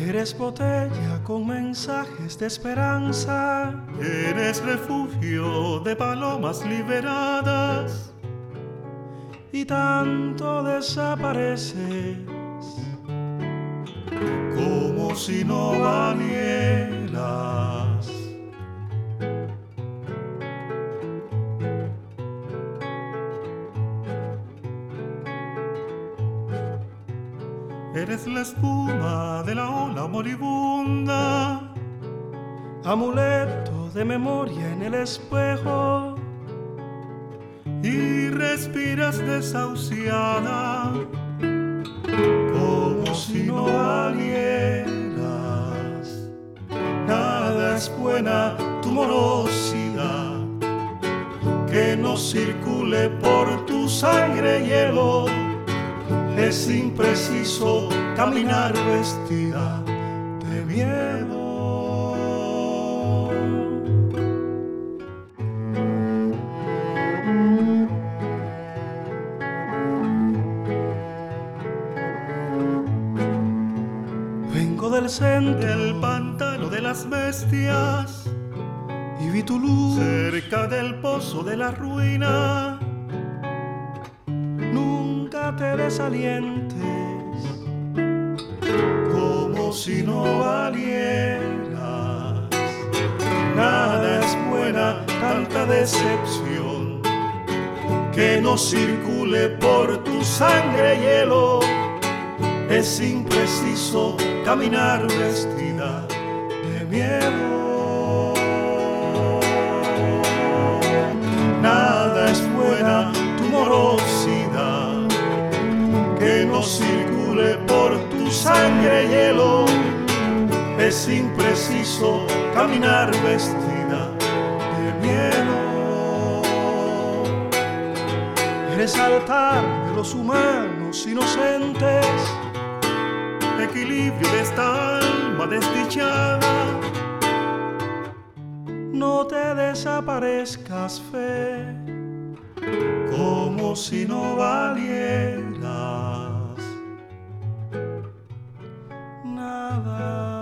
Eres botella con mensajes de esperanza. Eres refugio de palomas liberadas. Y tanto desapareces como si no valieras. Eres la espuma de la ola moribunda, amuleto de memoria en el espejo, y respiras desahuciada como si no valieras. Nada es buena tu morosidad, que no circule por tu sangre hielo. Es impreciso caminar vestida de miedo. Vengo del centro, del pantano de las bestias, y vi tu luz cerca del pozo de la ruina. Nunca te desalientes, como si no valieras. Nada es buena tanta decepción, que no circule por tu sangre hielo. Es impreciso caminar vestida de miedo. Nada es buena tu morosidad, que no circule por tu sangre hielo. Es impreciso caminar vestida de miedo. eres altar de los humanos inocentes, equilibrio de esta alma desdichada. no te desaparezcas, fe, como si no valieras nada.